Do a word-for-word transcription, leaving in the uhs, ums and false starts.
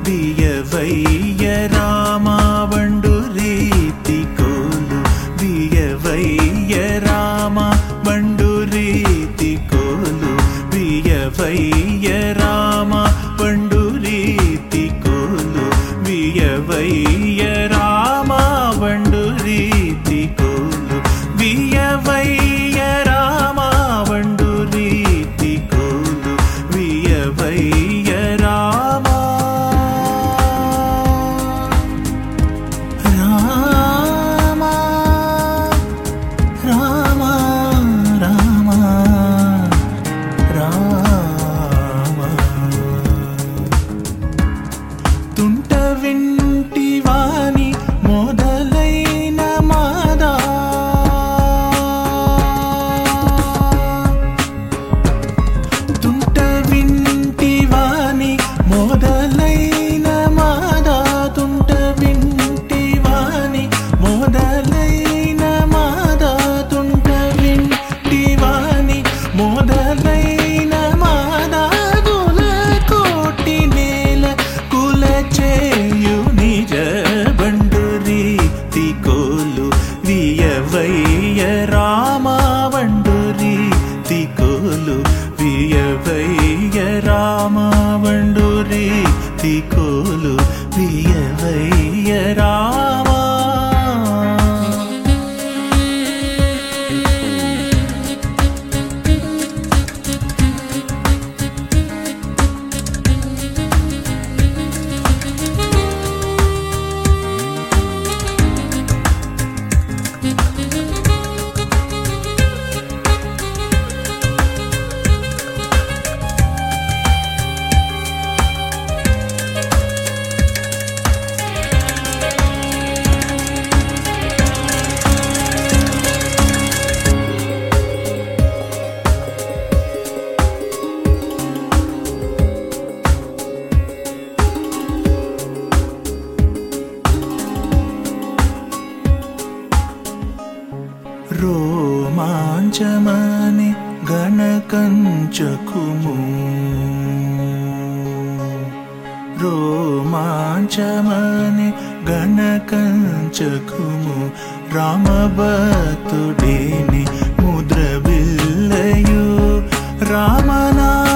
వియవయ్య రామా వండు రీతి కోలు వియవయ్య రామా వండు రీతి కోలు వియవయ్య రామా వండు రీతి కోలు వియవయ్య రామా వండు రీతి కోలు వియవయ్య రామా వండు రీతి కోలు వియవయ్య రామా రామా రామా రామా రామా తుంట వింటివాని మొదలైన మాదా తుంట వింటివాని మొదలైన మాదా తుంట వింటివాని మొదలైన మాదా తుంట వింటివాని మొదలైన మాదా గుల కోటి నేల కుల చేయు నిజ బండు రీతి కోలు వియవయ్య రామా వండు రీతి కోలు వియవయ్య రామా వండు రీతి కోలు వియవయ్య రామా రోమాంచమని గణకంచకుము రోమాంచమని గణకంచకుము రామభక్తుడేని ముద్ర బిల్లయు రామనా